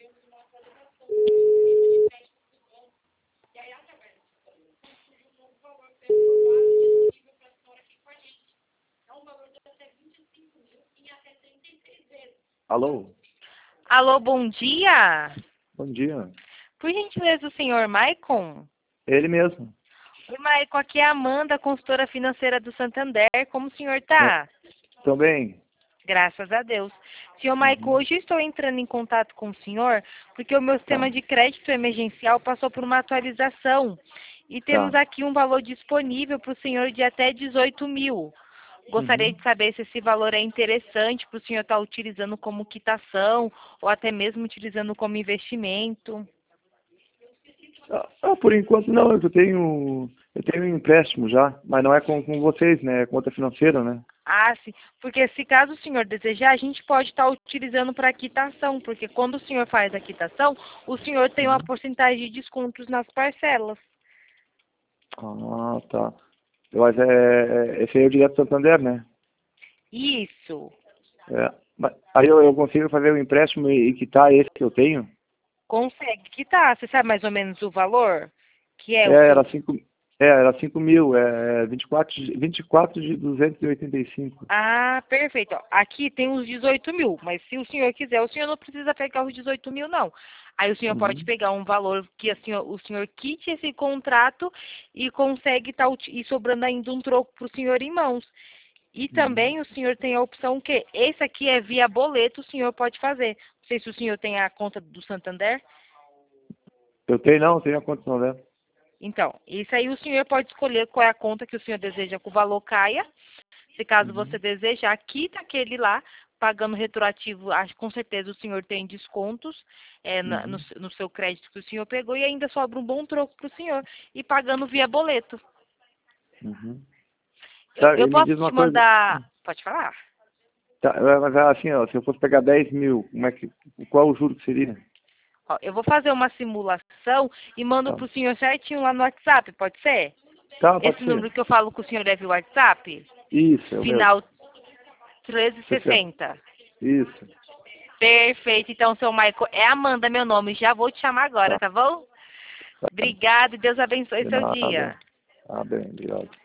Alô? Alô, bom dia. Bom dia. Por gentileza, o senhor Maicon? Ele mesmo. Oi, Maicon, aqui é a Amanda, consultora financeira do Santander. Como o senhor está? Tô bem. Graças a Deus. Senhor Maicon, hoje eu estou entrando em contato com o senhor porque o meu sistema de crédito emergencial passou por uma atualização e temos aqui um valor disponível para o senhor de até 18 mil. Gostaria de saber se esse valor é interessante para o senhor estar utilizando como quitação ou até mesmo utilizando como investimento. Por enquanto não, eu tenho um empréstimo já, mas não é com vocês, né? É conta financeira, né? Ah, sim. Porque se caso o senhor desejar, a gente pode estar utilizando para quitação, porque quando o senhor faz a quitação, o senhor tem uma porcentagem de descontos nas parcelas. Ah, tá. Mas esse aí é o Direto Santander, né? Isso. Mas aí eu consigo fazer o empréstimo e quitar esse que eu tenho? Consegue quitar. Você sabe mais ou menos o valor? Que é É, o que era 5 mil, 24 de 285. Ah, perfeito. Ó, aqui tem os 18 mil, mas se o senhor quiser, o senhor não precisa pegar os 18 mil, não. Aí o senhor pode pegar um valor que assim, o senhor quite esse contrato e consegue estar e sobrando ainda um troco para o senhor em mãos. E também o senhor tem a opção que esse aqui é via boleto, o senhor pode fazer. Não sei se o senhor tem a conta do Santander. Eu tenho a conta Santander. Então, isso aí o senhor pode escolher qual é a conta que o senhor deseja que o valor caia. Se caso você desejar, quita aquele lá, pagando retroativo, acho com certeza o senhor tem descontos no seu crédito que o senhor pegou e ainda sobra um bom troco para o senhor. E pagando via boleto. Tá, Eu e me posso diz uma te coisa. mandar... Pode falar? Tá, mas assim, ó, se eu fosse pegar 10 mil, qual o juro que seria? Ó, eu vou fazer uma simulação e mando Tá, para o senhor certinho lá no WhatsApp, pode ser? tá, pode Esse ser. número que eu falo com o senhor é via WhatsApp? Isso, é o mesmo. Final 60. 1360. Isso. Perfeito. Então, seu Michael, é Amanda meu nome. Já vou te chamar agora, Tá, tá bom? tá. Obrigada e Deus abençoe De seu nada. dia. Tá bem, obrigado.